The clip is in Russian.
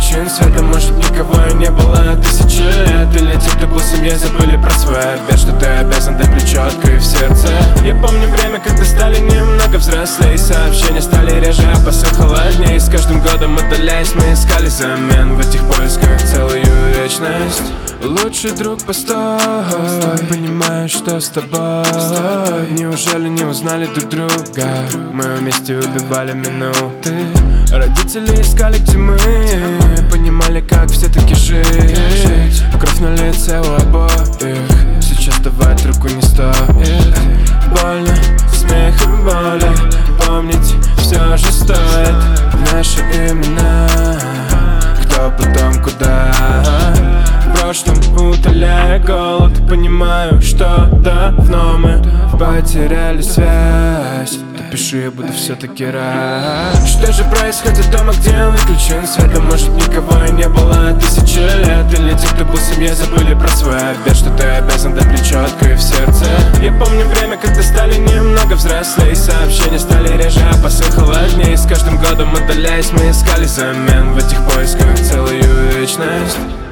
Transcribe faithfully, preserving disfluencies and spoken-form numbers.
причин света, может, никого и не было тысячи лет. Или те, кто был в семье, забыли про свой обед, что ты обязан дать мне четко и в сердце. Я помню время, когда стали немного взрослее, сообщения стали реже, а посыл холоднее. И с каждым годом отдаляясь, мы искали замен в этих поисках целую вечность. Лучший друг, постой, понимаю, что с тобой. Неужели не узнали друг друга? Мы вместе убивали минуты. Родители искали, где мы, понимали, как все-таки жить. Кровь на лице у обоих, сейчас давать руку не стоит. Больно, смех и боли, помнить все же стоит. Наши имена, кто потом куда. В прошлом утоляя голод, понимаю, что давно мы потеряли связь. Пиши, я буду все-таки рад. Что же происходит дома, где выключен свет? А может, никого и не было тысячи лет. Или те, кто был в семье, забыли про свой обед, что ты обязан дать мне четко и в сердце. Я помню время, когда стали немного взрослее, сообщения стали реже, а посыл холоднее. И с каждым годом отдаляясь, мы искали замен в этих поисках целую вечность.